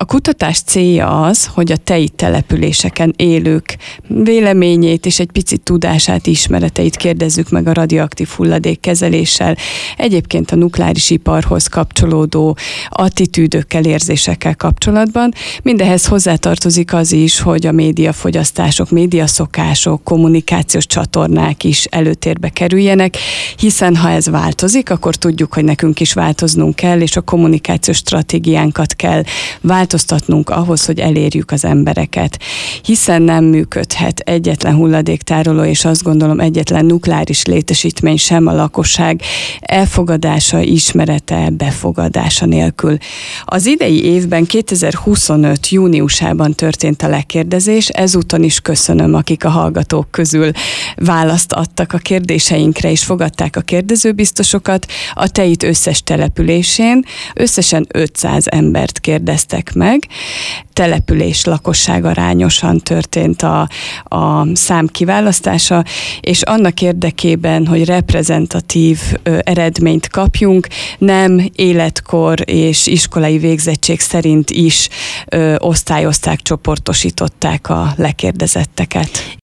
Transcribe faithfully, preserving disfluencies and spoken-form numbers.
kutatás célja az, hogy a tei településeken élők véleményét és egy picit tudását, ismereteit kérdezzük meg a radioaktív hulladékkezeléssel, egyébként a nukleáris iparhoz kapcsolódó attitűdökkel, érzésekkel kapcsolatban. Mindehhez hozzátartozik az is, hogy a médiafogyasztások, médiaszokások, kommunikációs csatornák is előtérbe kerüljenek, hiszen ha ez változik, akkor tudjuk, hogy nekünk is változnunk kell, és a kommunikációs stratégiánkat kell változtatnunk ahhoz, hogy elérjük az embereket. Hiszen nem működhet egyetlen hulladéktároló, és azt gondolom egyetlen nukleáris létesítmény sem a lakosság elfogadása, ismerete, befogadása nélkül. Az idei évben kétezer-huszonöt júniusában történt a lekérdezés, ezúton is köszönöm, akik a hallgatók közül választ adtak a kérdéseinkre, és fogadták a kérdezőbiztosokat. A Teit összes településén összesen ötszáz embert kérdeztek meg. Település lakosság arányosan történt a, a szám kiválasztása, és annak érdekében, hogy reprezentatív ö, eredményt kapjunk, nem életkor és iskolai végzettség szerint is ö, osztályozták, csoportosították a lekérdezetteket.